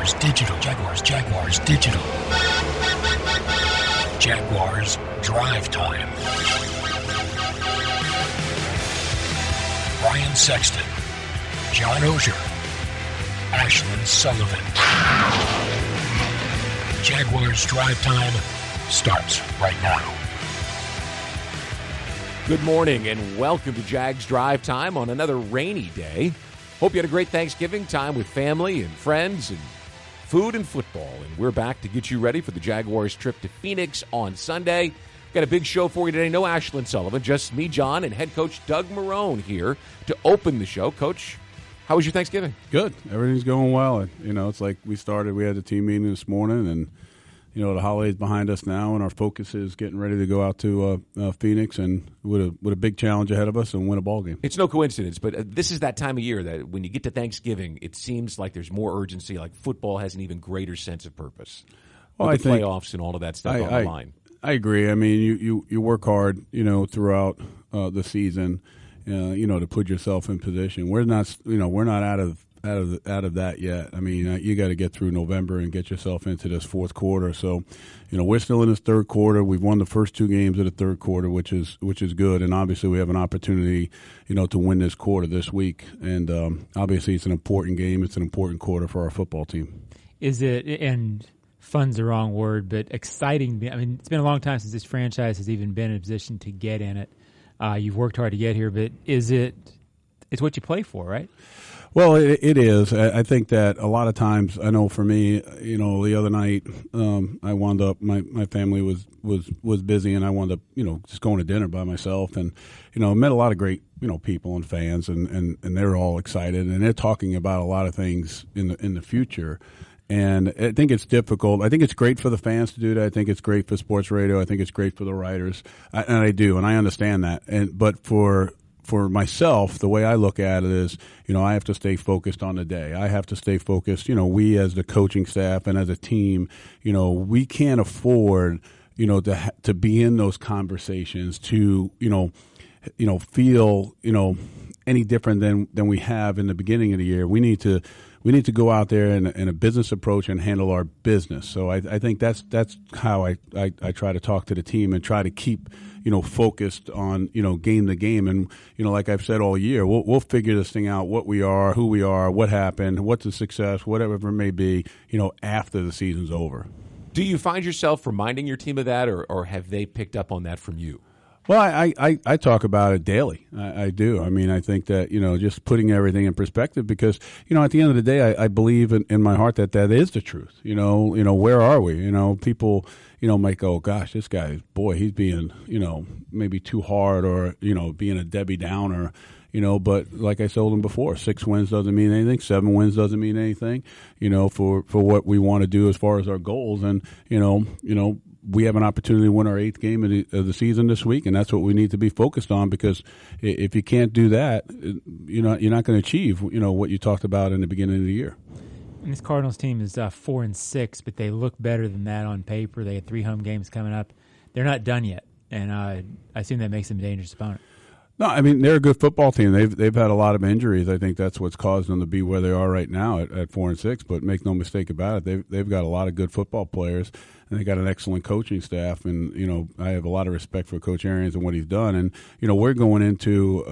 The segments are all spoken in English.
Jaguars Digital. Jaguars Digital. Jaguars Drive Time. Brian Sexton, John Oehser, Ashlyn Sullivan. Jaguars Drive Time starts right now. Good morning and welcome to Jags Drive Time on another rainy day. Hope you had a great Thanksgiving time with family and friends and food and football. And we're back to get you ready for the Jaguars trip to Phoenix on Sunday. Got a big show for you today. No Ashlyn Sullivan, just me, John, and head coach Doug Marrone here to open the show. Coach, how was your Thanksgiving? Good. Everything's going well. You know, it's like we had the team meeting this morning, and you know, the holiday's behind us now, and our focus is getting ready to go out to Phoenix and with a big challenge ahead of us and win a ball game. It's no coincidence, but this is that time of year that when you get to Thanksgiving, it seems like there's more urgency. Like football has an even greater sense of purpose. Well, with the playoffs and all of that stuff on the line. I agree. I mean, you work hard, you know, throughout the season, you know, to put yourself in position. We're not out of that yet. I mean, you got to get through November and get yourself into this fourth quarter. So, you know, we're still in this third quarter. We've won the first two games of the third quarter, which is good. And obviously, we have an opportunity, you know, to win this quarter this week. And obviously, it's an important game. It's an important quarter for our football team. Is it and fun's the wrong word, but exciting? I mean, it's been a long time since this franchise has even been in a position to get in it. You've worked hard to get here, but it's what you play for, right? Well, it is. I think that a lot of times, I know for me, you know, the other night, I wound up, my family was busy, and I wound up, you know, just going to dinner by myself, and, you know, met a lot of great, you know, people and fans, and they're all excited, and they're talking about a lot of things in the future. And I think it's difficult. I think it's great for the fans to do that. I think it's great for sports radio. I think it's great for the writers, and I do, and I understand that. But for myself, the way I look at it is, you know, I have to stay focused on the day. I have to stay focused. You know, we as the coaching staff and as a team, you know, we can't afford, you know, to be in those conversations to, you know, feel, you know, any different than we have in the beginning of the year. We need to go out there in a business approach and handle our business. So I think that's how I try to talk to the team and try to keep, you know, focused on, you know, game to game. And, you know, like I've said all year, we'll figure this thing out, what we are, who we are, what happened, what's the success, whatever it may be, you know, after the season's over. Do you find yourself reminding your team of that, or have they picked up on that from you? Well, I talk about it daily. I do. I mean, I think that, you know, just putting everything in perspective, because, you know, at the end of the day, I believe in my heart that is the truth. You know, where are we? You know, people, you know, might go, gosh, this guy, boy, he's being, you know, maybe too hard, or, you know, being a Debbie Downer, you know, but like I told him before, 6 wins doesn't mean anything. 7 wins doesn't mean anything, you know, for what we want to do as far as our goals. And, you know, we have an opportunity to win our 8th game of the season this week, and that's what we need to be focused on, because if you can't do that, you're not going to achieve, you know, what you talked about in the beginning of the year. And this Cardinals team is 4-6, but they look better than that on paper. They had 3 home games coming up. They're not done yet, and I assume that makes them a dangerous opponent. No, I mean, they're a good football team. They've had a lot of injuries. I think that's what's caused them to be where they are right now at 4-6. But make no mistake about it, they've got a lot of good football players, and they got an excellent coaching staff. And, you know, I have a lot of respect for Coach Arians and what he's done. And, you know, we're going into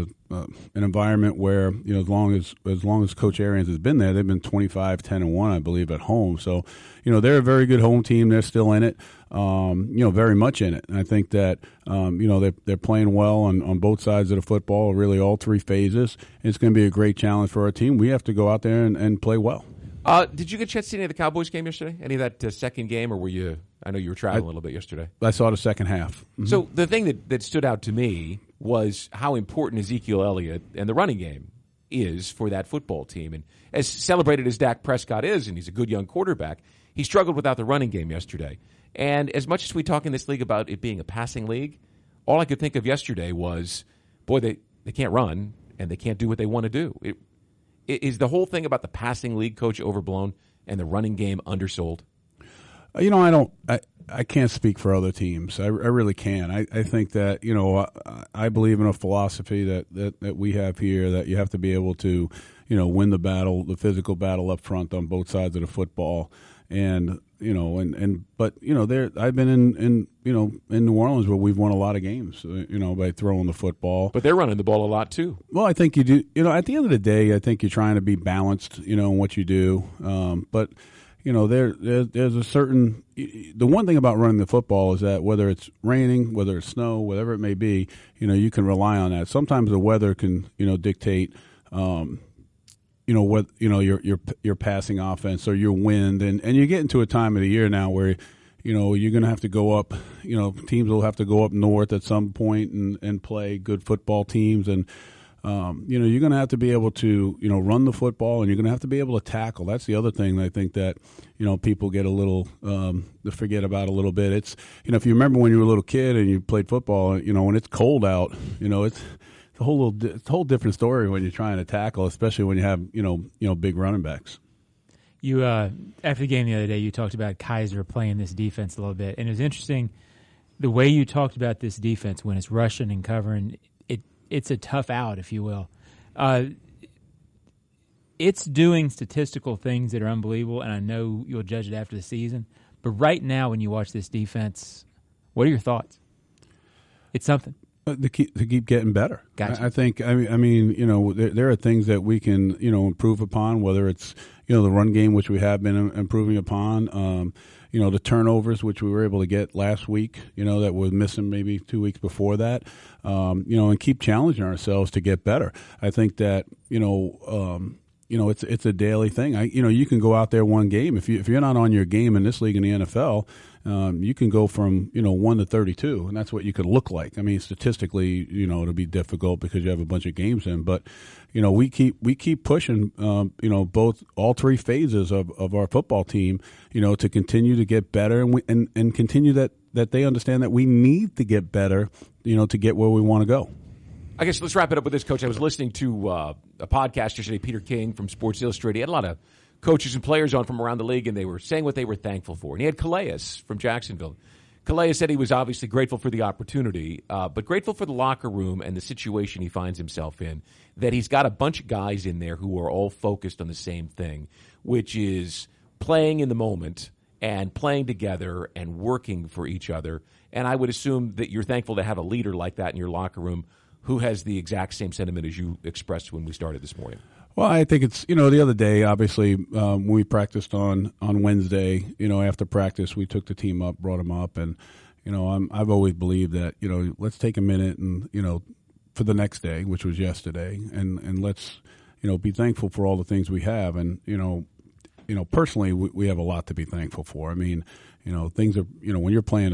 an environment where, you know, as long as Coach Arians has been there, they've been 25-10-1, I believe, at home. So, you know, they're a very good home team. They're still in it, you know, very much in it. And I think that, you know, they're playing well on both sides of the football, really all 3 phases. It's going to be a great challenge for our team. We have to go out there and play well. Did you get a chance to see any of the Cowboys game yesterday? Any of that second game, or were you? I know you were traveling a little bit yesterday. I saw the second half. Mm-hmm. So the thing that stood out to me was how important Ezekiel Elliott and the running game is for that football team. And as celebrated as Dak Prescott is, and he's a good young quarterback, he struggled without the running game yesterday. And as much as we talk in this league about it being a passing league, all I could think of yesterday was, boy, they can't run, and they can't do what they want to do. Is the whole thing about the passing league, Coach, overblown, and the running game undersold? You know, I can't speak for other teams. I really can. I think that, you know, I believe in a philosophy that we have here, that you have to be able to, win the battle, the physical battle up front on both sides of the football. And but I've been in New Orleans where we've won a lot of games, by throwing the football. But they're running the ball a lot too. Well, I think you do. At the end of the day, I think you're trying to be balanced, in what you do. But there's a certain. The one thing about running the football is that whether it's raining, whether it's snow, whatever it may be, you can rely on that. Sometimes the weather can, dictate. What your passing offense or your wind, and you get into a time of the year now where you're going to have to go up. Teams will have to go up north at some point and play good football teams, and you're going to have to be able to run the football, and you're going to have to be able to tackle. That's the other thing that I think that people get a little to forget about a little bit. It's if you remember when you were a little kid and you played football, when it's cold out, it's a whole different story when you're trying to tackle, especially when you have big running backs. You after the game the other day, you talked about Kaiser playing this defense a little bit, and it was interesting the way you talked about this defense when it's rushing and covering. It's a tough out, if you will. It's doing statistical things that are unbelievable, and I know you'll judge it after the season. But right now, when you watch this defense, what are your thoughts? It's something. To keep getting better. Gotcha. I think. I mean, there are things that we can, improve upon. Whether it's, the run game, which we have been improving upon. The turnovers, which we were able to get last week. That was missing maybe 2 weeks before that. And keep challenging ourselves to get better. I think that it's a daily thing. You can go out there one game if you're not on your game in this league in the NFL. You can go from 1 to 32, and that's what you could look like. I mean, statistically, it'll be difficult because you have a bunch of games in. But we keep pushing. All three phases of our football team. To continue to get better, and continue that they understand that we need to get better. To get where we want to go. I guess let's wrap it up with this, Coach. I was listening to a podcast yesterday. Peter King from Sports Illustrated. He had a lot of coaches and players on from around the league, and they were saying what they were thankful for. And he had Calais from Jacksonville. Calais said he was obviously grateful for the opportunity, but grateful for the locker room and the situation he finds himself in, that he's got a bunch of guys in there who are all focused on the same thing, which is playing in the moment and playing together and working for each other. And I would assume that you're thankful to have a leader like that in your locker room who has the exact same sentiment as you expressed when we started this morning. Well, I think it's, the other day, obviously, when we practiced on Wednesday, after practice, we took the team up, brought them up. And, I've always believed that, let's take a minute and, for the next day, which was yesterday, and let's, be thankful for all the things we have. And, personally, we have a lot to be thankful for. I mean, things are, when you're playing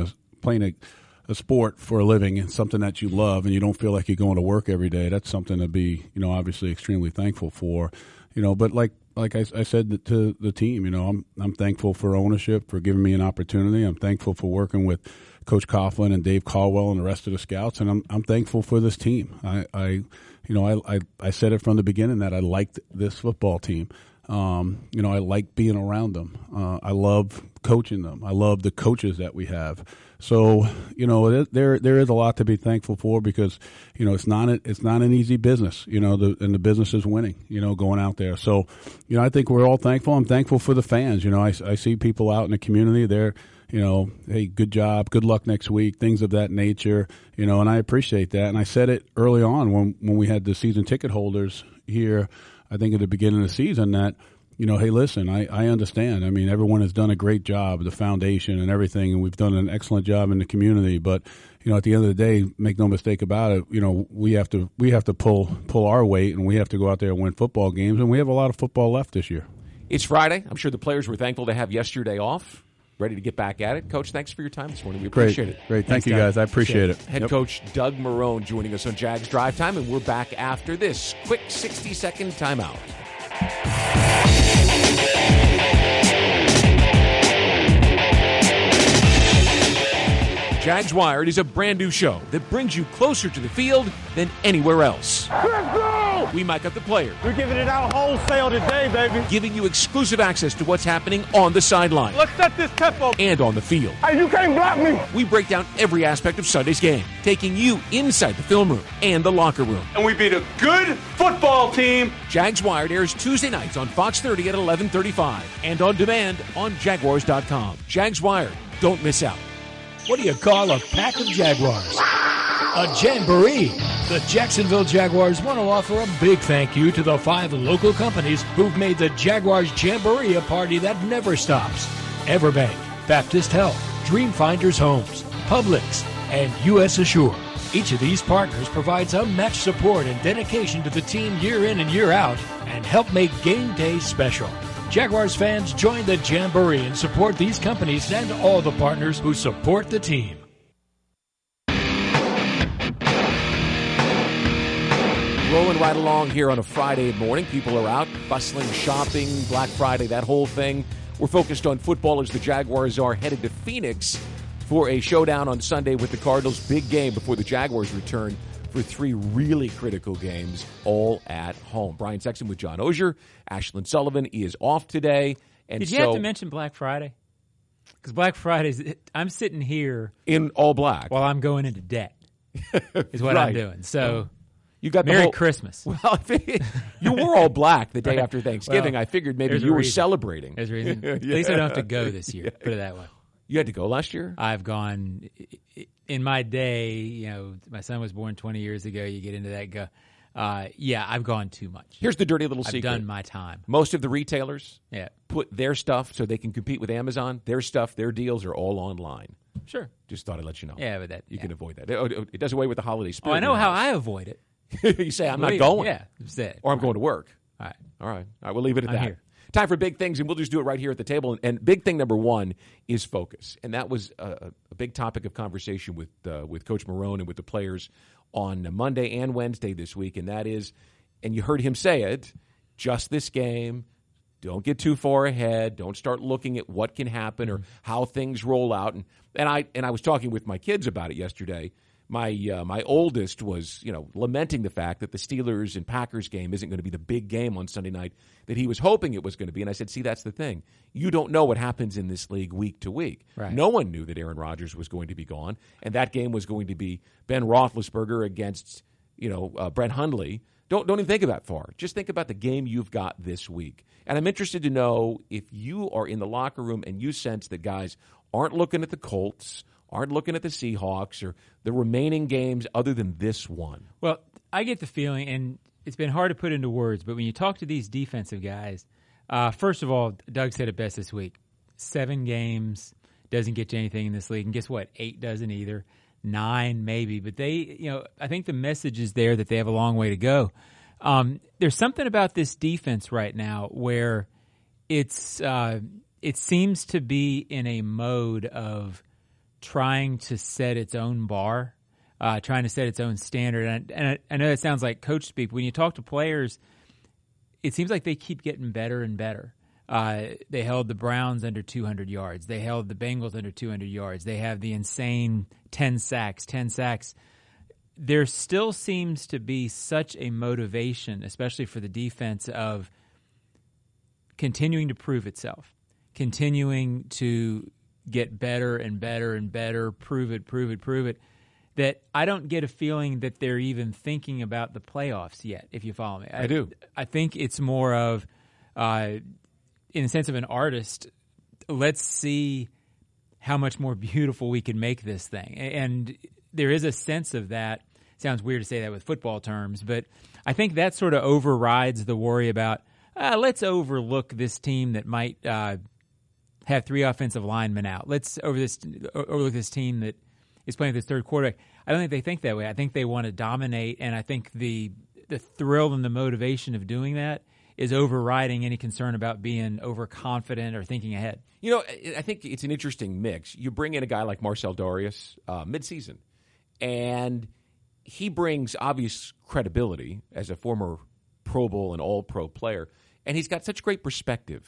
a sport for a living and something that you love and you don't feel like you're going to work every day, that's something to be, obviously extremely thankful for, but like I said to the team, I'm thankful for ownership, for giving me an opportunity. I'm thankful for working with Coach Coughlin and Dave Caldwell and the rest of the scouts. And I'm thankful for this team. I said it from the beginning that I liked this football team. I like being around them. I love coaching them. I love the coaches that we have. So, there is a lot to be thankful for because, it's not an easy business, and the business is winning, going out there. So, I think we're all thankful. I'm thankful for the fans. I see people out in the community. They're, hey, good job, good luck next week, things of that nature, and I appreciate that. And I said it early on when we had the season ticket holders here, I think at the beginning of the season that, hey, listen, I understand. I mean, everyone has done a great job, the foundation and everything, and we've done an excellent job in the community. But, at the end of the day, make no mistake about it, we have to pull our weight, and we have to go out there and win football games, and we have a lot of football left this year. It's Friday. I'm sure the players were thankful to have yesterday off, ready to get back at it. Coach, thanks for your time this morning. We appreciate it. Great. Thank you, guys. I appreciate it. Head coach Doug Marrone joining us on Jags Drive Time, and we're back after this quick 60-second timeout. Jags Wired is a brand new show that brings you closer to the field than anywhere else. Let's go! We mic up the players, We're giving it out wholesale today, baby. giving you exclusive access to what's happening on the sideline Let's set this tempo. and on the field. Hey, you can't block me. We break down every aspect of Sunday's game, taking you inside the film room and the locker room. And we beat a good football team. Jags Wired airs Tuesday nights on Fox 30 at 11:35 and on demand on Jaguars.com. Jags Wired, don't miss out. What do you call a pack of Jaguars? A jamboree. The Jacksonville Jaguars want to offer a big thank you to the 5 local companies who've made the Jaguars Jamboree a party that never stops. Everbank, Baptist Health, Dreamfinders Homes, Publix, and U.S. Assure. Each of these partners provides unmatched support and dedication to the team year in and year out and help make game day special. Jaguars fans, join the Jamboree and support these companies and all the partners who support the team. Rolling right along here on a Friday morning. People are out, bustling, shopping, Black Friday, that whole thing. We're focused on football as the Jaguars are headed to Phoenix for a showdown on Sunday with the Cardinals. Big game before the Jaguars return for 3 really critical games, all at home. Brian Sexton with John Ogier. Ashlyn Sullivan is off today. And Did you have to mention Black Friday? Because Black Friday's, I'm sitting here in all black while I'm going into debt, is what Right. I'm doing. So, you got the Merry whole, Christmas. Well, you were all black the day Right. after Thanksgiving. Well, I figured maybe there's a you were reason. celebrating. There's a reason. At least I don't have to go this year. Put it that way. You had to go last year? I've gone in my day. You know, my son was born 20 years ago. You get into that. Go, yeah, I've gone too much. Here's the dirty little I've secret. done my time. Most of the retailers Yeah, put their stuff so they can compete with Amazon. Their stuff, their deals are all online. sure. Just thought I'd let you know. Yeah, but that You yeah. can avoid that. It does away with the holiday Oh, spirit. I know how I avoid it. You say, I'm not going. Yeah, that's it. Or I'm going to work. All right. All right. We'll leave it at I'm that. here. Time for big things, and we'll just do it right here at the table. And big thing number one is focus. And that was a big topic of conversation with Coach Marone and with the players on Monday and Wednesday this week. And that is, and you heard him say it, just this game. Don't get too far ahead. Don't start looking at what can happen or how things roll out. And I was talking with my kids about it yesterday. My oldest was, lamenting the fact that the Steelers and Packers game isn't going to be the big game on Sunday night that he was hoping it was going to be. And I said, see, that's the thing. You don't know what happens in this league week to week. Right. No one knew that Aaron Rodgers was going to be gone, and that game was going to be Ben Roethlisberger against, Brett Hundley. Don't even think about far. Just think about the game you've got this week. And I'm interested to know if you are in the locker room and you sense that guys aren't looking at the Colts, aren't looking at the Seahawks or the remaining games other than this one. Well, I get the feeling, and it's been hard to put into words, but when you talk to these defensive guys, first of all, Doug said it best this week. 7 games doesn't get you anything in this league. And guess what? 8 doesn't either. 9 maybe. But they, I think the message is there that they have a long way to go. There's something about this defense right now where it seems to be in a mode of trying to set its own bar, trying to set its own standard. And I know that sounds like coach speak. When you talk to players, it seems like they keep getting better and better. They held the Browns under 200 yards. They held the Bengals under 200 yards. They have the insane 10 sacks. There still seems to be such a motivation, especially for the defense, of continuing to prove itself, continuing to get better and better and better, prove it, that I don't get a feeling that they're even thinking about the playoffs yet, if you follow me. I do. I think it's more of, in the sense of an artist, let's see how much more beautiful we can make this thing. And there is a sense of that. Sounds weird to say that with football terms, but I think that sort of overrides the worry about, let's overlook this team that might have 3 offensive linemen out. Let's overlook this team that is playing this third quarterback. I don't think they think that way. I think they want to dominate, and I think the thrill and the motivation of doing that is overriding any concern about being overconfident or thinking ahead. I think it's an interesting mix. You bring in a guy like Marcel Darius midseason, and he brings obvious credibility as a former Pro Bowl and All-Pro player, and he's got such great perspective.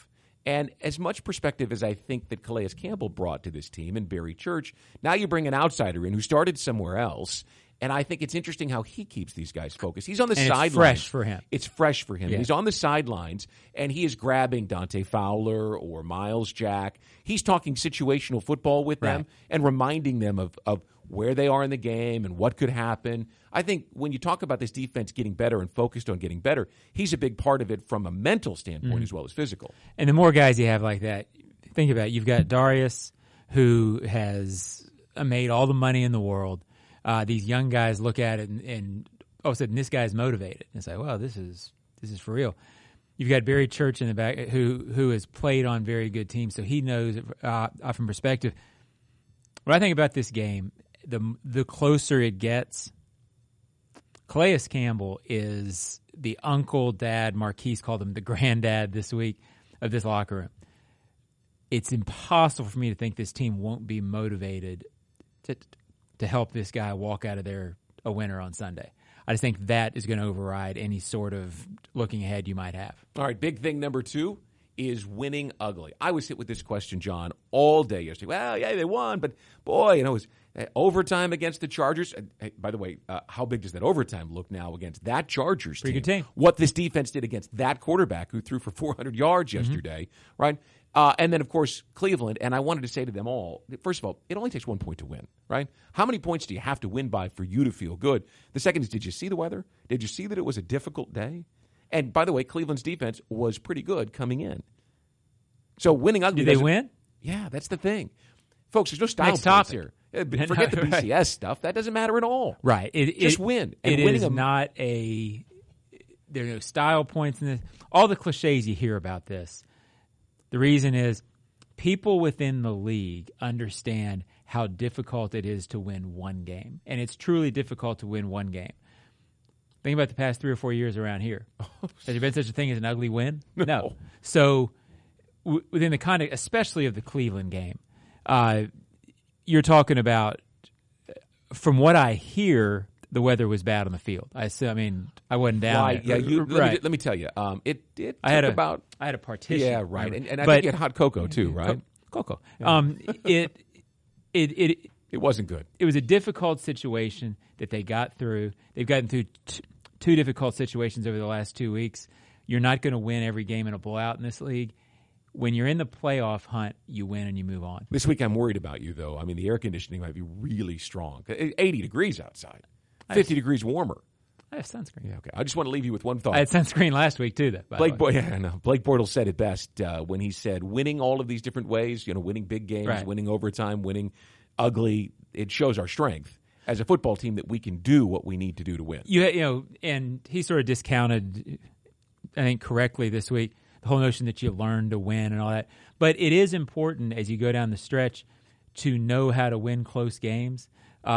And as much perspective as I think that Calais Campbell brought to this team and Barry Church, now you bring an outsider in who started somewhere else. And I think it's interesting how he keeps these guys focused. He's on the sidelines. It's fresh for him. It's fresh for him. Yeah. He's on the sidelines, and he is grabbing Dante Fowler or Miles Jack. He's talking situational football with them and reminding them of where they are in the game and what could happen. I think when you talk about this defense getting better and focused on getting better, he's a big part of it from a mental standpoint as well as physical. And the more guys you have like that, think about it. You've got Darius, who has made all the money in the world. These young guys look at it and all of a sudden this guy's motivated. And say, well, this is for real. You've got Barry Church in the back who has played on very good teams, so he knows from perspective. When I think about this game, the closer it gets, Calais Campbell is the uncle, dad. Marquise called him the granddad this week of this locker room. It's impossible for me to think this team won't be motivated to help this guy walk out of there a winner on Sunday. I just think that is going to override any sort of looking ahead you might have. All right, big thing number 2 is winning ugly. I was hit with this question, John, all day yesterday. Well, yeah, they won, but boy, it was overtime against the Chargers. Hey, by the way, how big does that overtime look now against that Chargers team? Pretty good team. What this defense did against that quarterback who threw for 400 yards yesterday, right? And then, of course, Cleveland. And I wanted to say to them all, first of all, it only takes 1 point to win, right? How many points do you have to win by for you to feel good? The second is, did you see the weather? Did you see that it was a difficult day? And by the way, Cleveland's defense was pretty good coming in. So winning ugly. Did they win? Yeah, that's the thing. Folks, there's no style Next points topic. here. Forget the BCS stuff. That doesn't matter at all. Right. Just win. And it winning is not a – there are no style points in this. All the cliches you hear about this, the reason is people within the league understand how difficult it is to win one game. And it's truly difficult to win one game. Think about the past 3 or 4 years around here. Has there been such a thing as an ugly win? No. So within the context, especially of the Cleveland game, you're talking about, from what I hear, the weather was bad on the field. I wasn't down. Right. Yeah, let me tell you. It took I had a partition. Yeah, right. And I think you had hot cocoa too, right? Cocoa. Yeah. It wasn't good. It was a difficult situation that they got through. They've gotten through two difficult situations over the last 2 weeks. You're not going to win every game in a blowout in this league. When you're in the playoff hunt, you win and you move on. This week I'm worried about you, though. I mean, the air conditioning might be really strong. 80 degrees outside. 50 degrees warmer. I have sunscreen. Yeah, okay. I just want to leave you with one thought. I had sunscreen last week, too, though. Blake Bortles said it best when he said winning all of these different ways, winning big games, winning overtime, winning ugly, it shows our strength as a football team that we can do what we need to do to win. And he sort of discounted, I think correctly this week, the whole notion that you learn to win and all that. But it is important as you go down the stretch to know how to win close games.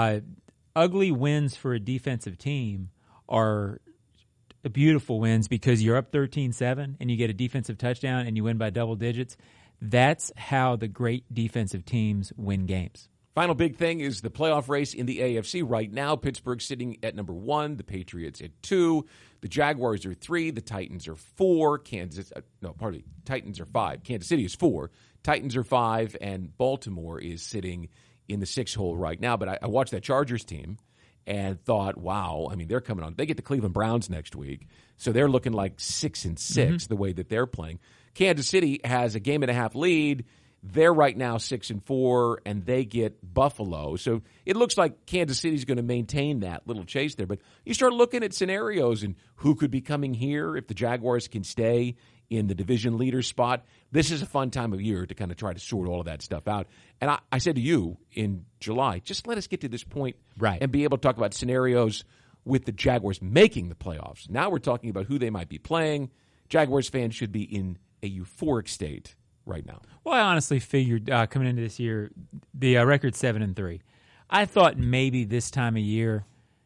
Ugly wins for a defensive team are beautiful wins because you're up 13-7 and you get a defensive touchdown and you win by double digits. That's how the great defensive teams win games. Final big thing is the playoff race in the AFC right now. Pittsburgh sitting at number 1, the Patriots at 2, the Jaguars are 3, the Titans are 4, Titans are 5. Kansas City is 4, Titans are 5, and Baltimore is sitting in the 6 hole right now. But I watched that Chargers team and thought, wow, I mean, they're coming on. They get the Cleveland Browns next week, so they're looking like 6-6 the way that they're playing. Kansas City has a 1.5 game lead. They're right now 6-4, and they get Buffalo. So it looks like Kansas City's going to maintain that little chase there. But you start looking at scenarios and who could be coming here if the Jaguars can stay in the division leader spot. This is a fun time of year to kind of try to sort all of that stuff out. And I said to you in July, just let us get to this point and be able to talk about scenarios with the Jaguars making the playoffs. Now we're talking about who they might be playing. Jaguars fans should be in a euphoric state right now. Well, I honestly figured coming into this year, the record's 7-3. I thought maybe this time of year,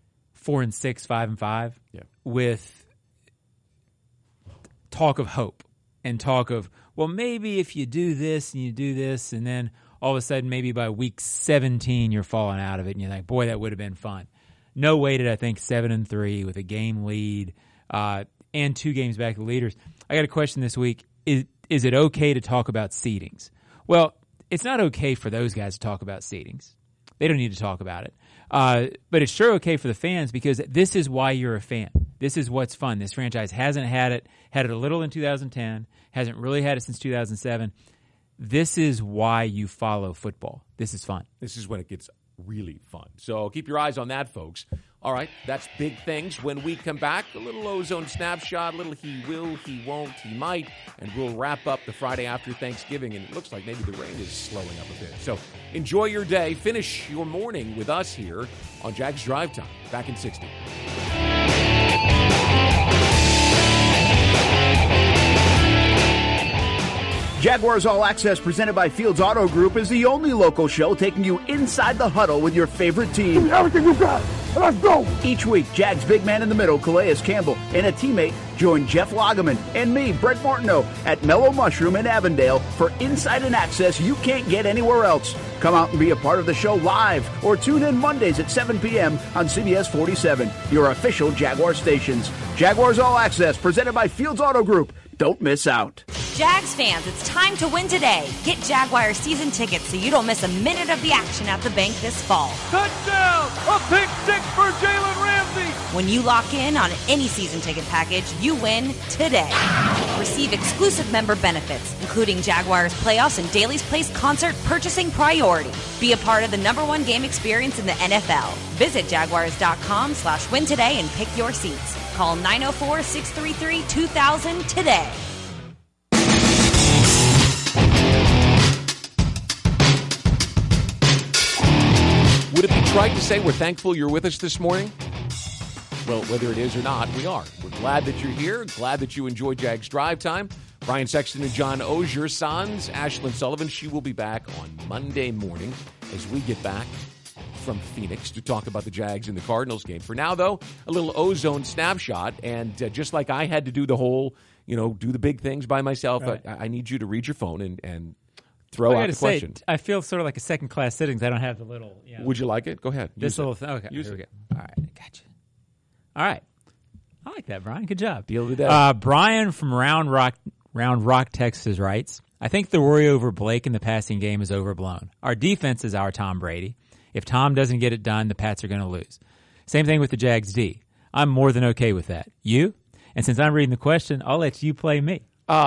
4-6, 5-5, with talk of hope and talk of, well, maybe if you do this and you do this, and then all of a sudden maybe by week 17 you're falling out of it, and you're like, boy, that would have been fun. No way did I think 7-3 with a game lead and 2 games back to leaders. I got a question this week. is it okay to talk about seedings? Well, it's not okay for those guys to talk about seedings. They don't need to talk about it. But it's sure okay for the fans because this is why you're a fan. This is what's fun. This franchise hasn't had it a little in 2010, hasn't really had it since 2007. This is why you follow football. This is fun. This is when it gets really fun. So keep your eyes on that, folks. All right, that's big things. When we come back, a little Ozone snapshot, a little he will, he won't, he might, and we'll wrap up the Friday after Thanksgiving, and it looks like maybe the rain is slowing up a bit. So enjoy your day. Finish your morning with us here on Jags Drive Time. Back in 60. Jaguars All Access, presented by Fields Auto Group, is the only local show taking you inside the huddle with your favorite team. Everything you got. Let's go. Each week, Jags big man in the middle, Calais Campbell, and a teammate join Jeff Lageman and me, Brett Martineau, at Mellow Mushroom in Avondale for insight and access you can't get anywhere else. Come out and be a part of the show live or tune in Mondays at 7 p.m. on CBS 47, your official Jaguar stations. Jaguars All Access, presented by Fields Auto Group. Don't miss out. Jags fans, it's time to win today. Get Jaguar season tickets so you don't miss a minute of the action at the bank this fall. Touchdown! A pick six for Jalen Ramsey! When you lock in on any season ticket package, you win today. Receive exclusive member benefits, including Jaguars playoffs and Daily's Place concert purchasing priority. Be a part of the #1 game experience in the NFL. Visit Jaguars.com/win today and pick your seats. Call 904-633-2000 today. Would it be trite to say we're thankful you're with us this morning? Well, whether it is or not, we are. We're glad that you're here, glad that you enjoy Jags Drive Time. Brian Sexton and John Ogier, sans Ashlyn Sullivan. She will be back on Monday morning as we get back from Phoenix to talk about the Jags and the Cardinals game. For now, though, a little Ozone snapshot, and just like I had to do the whole, do the big things by myself, right. I need you to read your phone and throw out the question. I feel sort of like a second-class sittings. I don't have the little. Would you like it? Go ahead. This little thing. Okay. Here we go. All right. Gotcha. All right. I like that, Brian. Good job. Deal of the day. Brian from Round Rock, Texas writes, I think the worry over Blake in the passing game is overblown. Our defense is our Tom Brady. If Tom doesn't get it done, the Pats are going to lose. Same thing with the Jags D. I'm more than okay with that. You? And since I'm reading the question, I'll let you play me.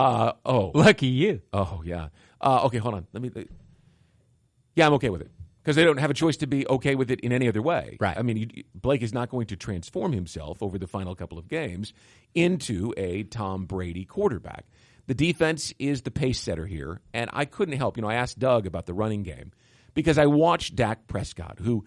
Lucky you. Oh, yeah. Okay, hold on. Yeah, I'm okay with it. Because they don't have a choice to be okay with it in any other way. Right. I mean, Blake is not going to transform himself over the final couple of games into a Tom Brady quarterback. The defense is the pace setter here, and I couldn't help. I asked Doug about the running game because I watched Dak Prescott, who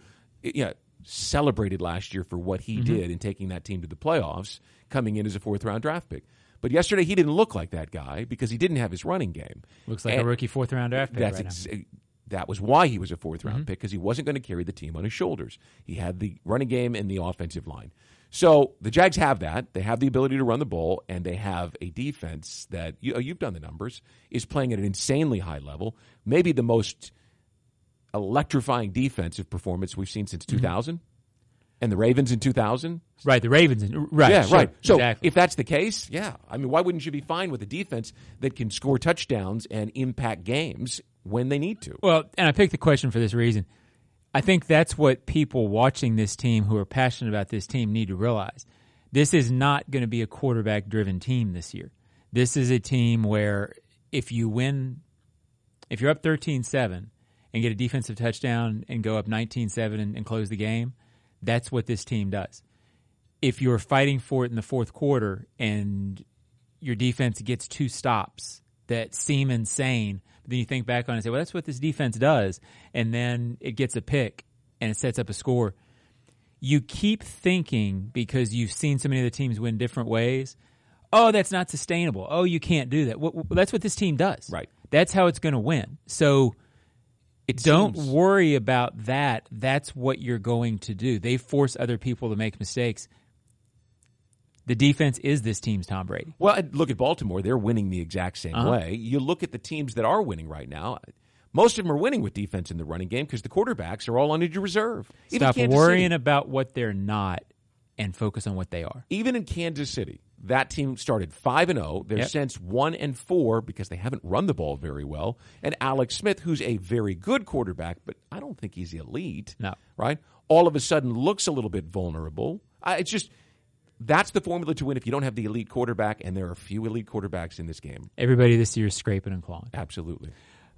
celebrated last year for what he did in taking that team to the playoffs, coming in as a fourth-round draft pick. But yesterday he didn't look like that guy because he didn't have his running game. Looks like a rookie fourth-round draft pick right now. That was why he was a fourth-round pick, because he wasn't going to carry the team on his shoulders. He had the running game and the offensive line. So the Jags have that. They have the ability to run the ball, and they have a defense that, you've done the numbers, is playing at an insanely high level, maybe the most electrifying defensive performance we've seen since 2000. And the Ravens in 2000? Right, the Ravens. Right. Yeah, sure, right. So exactly. if that's the case, yeah. I mean, why wouldn't you be fine with a defense that can score touchdowns and impact games when they need to? Well, and I picked the question for this reason. I think that's what people watching this team who are passionate about this team need to realize. This is not going to be a quarterback-driven team this year. This is a team where if you win, if you're up 13-7 and get a defensive touchdown and go up 19-7 and close the game, that's what this team does. If you're fighting for it in the fourth quarter and your defense gets 2 stops that seem insane, but then you think back on it and say, well, that's what this defense does, and then it gets a pick and it sets up a score. You keep thinking, because you've seen so many of the teams win different ways, oh, that's not sustainable. Oh, you can't do that. Well, that's what this team does. Right. That's how it's going to win. So don't worry about that. That's what you're going to do. They force other people to make mistakes. The defense is this team's Tom Brady. Well, and look at Baltimore. They're winning the exact same way. You look at the teams that are winning right now. Most of them are winning with defense in the running game because the quarterbacks are all on injured reserve. Stop worrying about what they're not and focus on what they are. Even in Kansas City, That team started 5-0. They're Yep. since 1-4 because they haven't run the ball very well. And Alex Smith, who's a very good quarterback, but I don't think he's elite. No. Right? All of a sudden looks a little bit vulnerable. It's just that's the formula to win if you don't have the elite quarterback, and there are a few elite quarterbacks in this game. Everybody this year is scraping and clawing. Absolutely.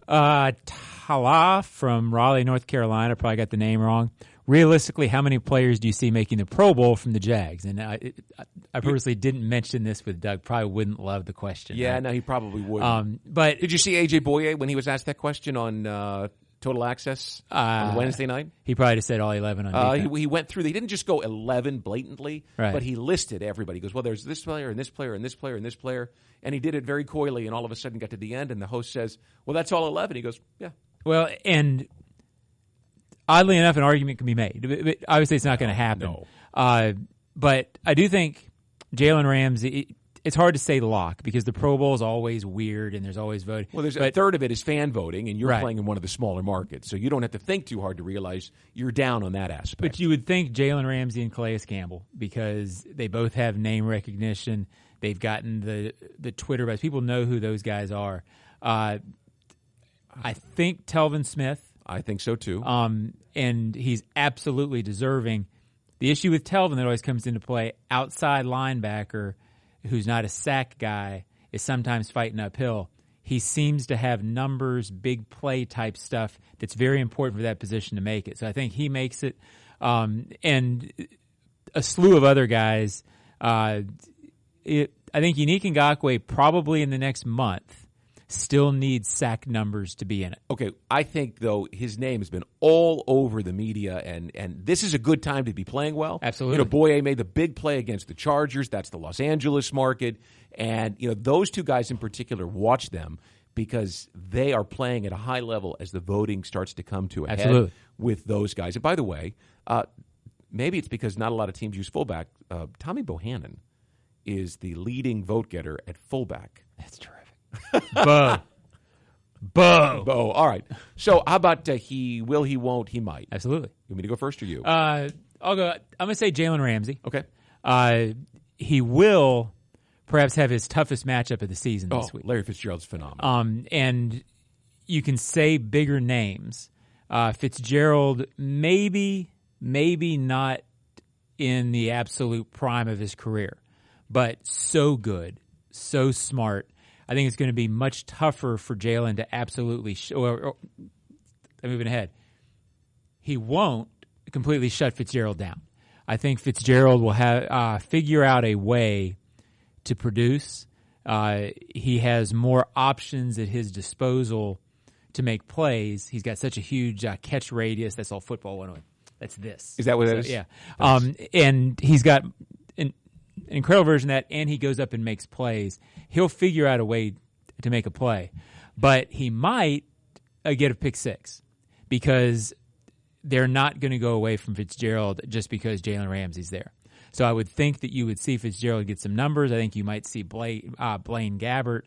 Tala from Raleigh, North Carolina, probably got the name wrong. Realistically, how many players do you see making the Pro Bowl from the Jags? And I purposely didn't mention this with Doug. Probably wouldn't love the question. Yeah, right? no, he probably would. But Did you see A.J. Boye when he was asked that question on Total Access on Wednesday night? he probably just said all 11 on defense. He went through. He didn't just go 11 blatantly, Right. but he listed everybody. He goes, well, there's this player and this player and this player and this player. And he did it very coyly, and all of a sudden got to the end, and the host says, well, that's all 11. He goes, yeah. Well, and oddly enough, an argument can be made. But obviously, it's not going to happen. No. But I do think Jalen Ramsey, it's hard to say lock because the Pro Bowl is always weird and there's always voting. Well, a third of it is fan voting, and you're Right. playing in one of the smaller markets, so you don't have to think too hard to realize you're down on that aspect. But you would think Jalen Ramsey and Calais Campbell because they both have name recognition. They've gotten the Twitter buzz. People know who those guys are. I think Telvin Smith. I think so, too. And he's absolutely deserving. The issue with Telvin that always comes into play, outside linebacker who's not a sack guy is sometimes fighting uphill. He seems to have numbers, big play type stuff that's very important for that position to make it. So I think he makes it. And a slew of other guys. I think Unique Ngakoue probably in the next month still needs sack numbers to be in it. Okay, I think, though, his name has been all over the media, and this is a good time to be playing well. Absolutely. You know, Boye made the big play against the Chargers. That's the Los Angeles market. And, you know, those two guys in particular, watch them because they are playing at a high level as the voting starts to come to a head Absolutely. with those guys. And by the way, maybe it's because not a lot of teams use fullback. Tommy Bohannon is the leading vote getter at fullback. That's terrific. Bo. Bo. All right. So how about he will, he won't, he might? Absolutely. You want me to go first or you? I'll go. I'm going to say Jalen Ramsey. Okay. He will perhaps have his toughest matchup of the season this week. Larry Fitzgerald's phenomenal. And you can say bigger names. Fitzgerald, maybe not in the absolute prime of his career, but so good, so smart. I think it's going to be much tougher for Jalen to absolutely I'm moving ahead. He won't completely shut Fitzgerald down. I think Fitzgerald will have figure out a way to produce. He has more options at his disposal to make plays. He's got such a huge catch radius. That's all football 101. That's this. Is that what that is? Yeah. And he's got an incredible version of that, and he goes up and makes plays. He'll figure out a way to make a play. But he might get a pick six because they're not going to go away from Fitzgerald just because Jalen Ramsey's there. So I would think that you would see Fitzgerald get some numbers. I think you might see Blaine Gabbert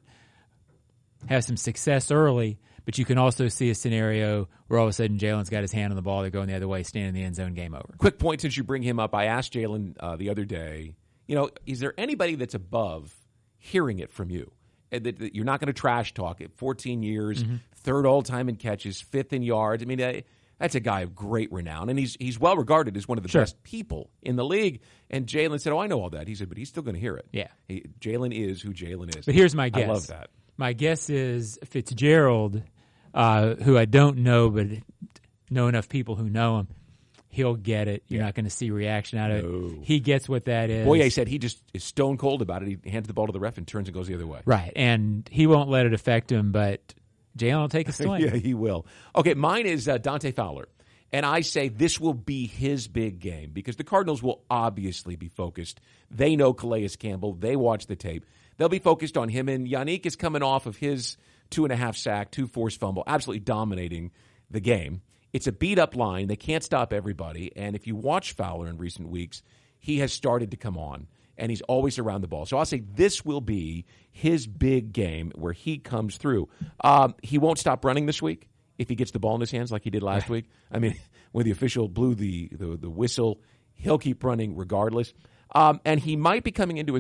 have some success early, but you can also see a scenario where all of a sudden Jalen's got his hand on the ball, they're going the other way, standing in the end zone, game over. Quick point since you bring him up. I asked Jalen the other day, you know, is there anybody that's above hearing it from you? That you're not going to trash talk it. 14 years, third all-time in catches, fifth in yards. I mean, that's a guy of great renown, and he's well regarded as one of the best people in the league. And Jalen said, "Oh, I know all that." He said, "But he's still going to hear it." Yeah, Jalen is who Jalen is. But here's my guess. I love that. My guess is Fitzgerald, who I don't know, but know enough people who know him. He'll get it. You're not going to see reaction out of it. He gets what that is. Boye said he just is stone cold about it. He hands the ball to the ref and turns and goes the other way. Right, and he won't let it affect him, but Jalen will take a swing. Yeah, he will. Okay, mine is Dante Fowler. And I say this will be his big game because the Cardinals will obviously be focused. They know Calais Campbell. They watch the tape. They'll be focused on him. And Yannick is coming off of his 2.5 sack, 2 forced fumble, absolutely dominating the game. It's a beat-up line. They can't stop everybody. And if you watch Fowler in recent weeks, he has started to come on, and he's always around the ball. So I'll say this will be his big game where he comes through. He won't stop running this week if he gets the ball in his hands like he did last week. I mean, when the official blew the whistle, he'll keep running regardless. And he might be coming into his own.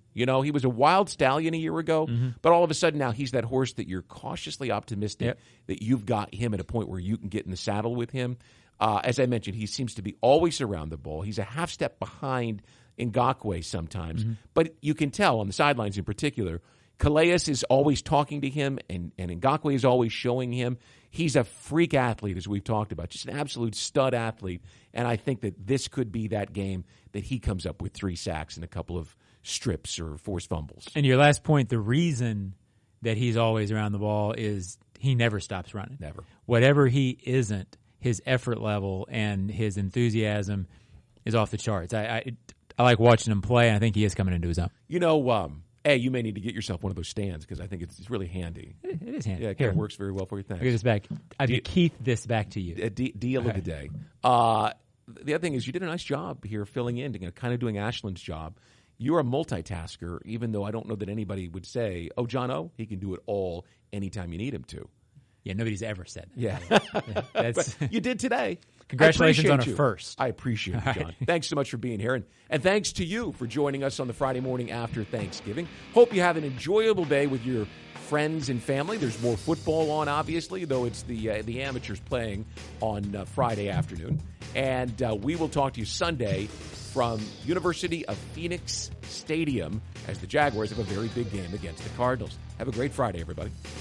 You know, he was a wild stallion a year ago, but all of a sudden now he's that horse that you're cautiously optimistic that you've got him at a point where you can get in the saddle with him. As I mentioned, he seems to be always around the ball. He's a half step behind Ngakoue sometimes, but you can tell on the sidelines in particular, Calais is always talking to him, and Ngakoue is always showing him. He's a freak athlete, as we've talked about, just an absolute stud athlete, and I think that this could be that game that he comes up with 3 sacks and a couple of strips or forced fumbles. And your last point, the reason that he's always around the ball is he never stops running. Never. Whatever he isn't, his effort level and his enthusiasm is off the charts. I like watching him play, and I think he is coming into his own. You know, you may need to get yourself one of those stands because I think it's really handy. It is handy. Yeah, it kind of works very well for you. Thanks. I'll get this back. I give Keith this back to you. Deal of the day. The other thing is you did a nice job here filling in, kind of doing Ashland's job. You're a multitasker, even though I don't know that anybody would say, John O, he can do it all anytime you need him to. Yeah, nobody's ever said that. Yeah. That's, you did today. Congratulations on a first. I appreciate it, John. Thanks so much for being here. And thanks to you for joining us on the Friday morning after Thanksgiving. Hope you have an enjoyable day with your friends and family. There's more football on, obviously, though it's the amateurs playing on Friday afternoon. And we will talk to you Sunday from University of Phoenix Stadium as the Jaguars have a very big game against the Cardinals. Have a great Friday, everybody.